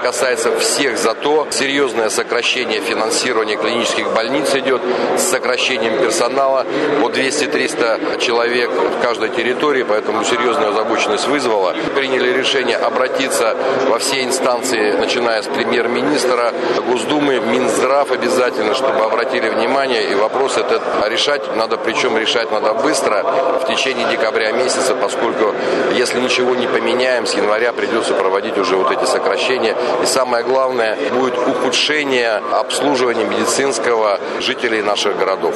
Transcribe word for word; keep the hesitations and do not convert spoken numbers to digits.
касается всех зато. Серьезное сокращение финансирования клинических больниц идет с сокращением персонала по двести-триста человек в каждой территории, поэтому серьезную озабоченность вызвало. Приняли решение обратиться во все инстанции, начиная с премьер-министра, Госдумы, Минздрав обязательно, чтобы обратили внимание, и вопрос этот решать надо, причем решать надо быстро, в течение декабря месяца, поскольку если ничего не поменяем, с января придется проводить уже вот эти сокращения. И самое главное, будет ухудшение обслуживания медицинского жителей наших городов.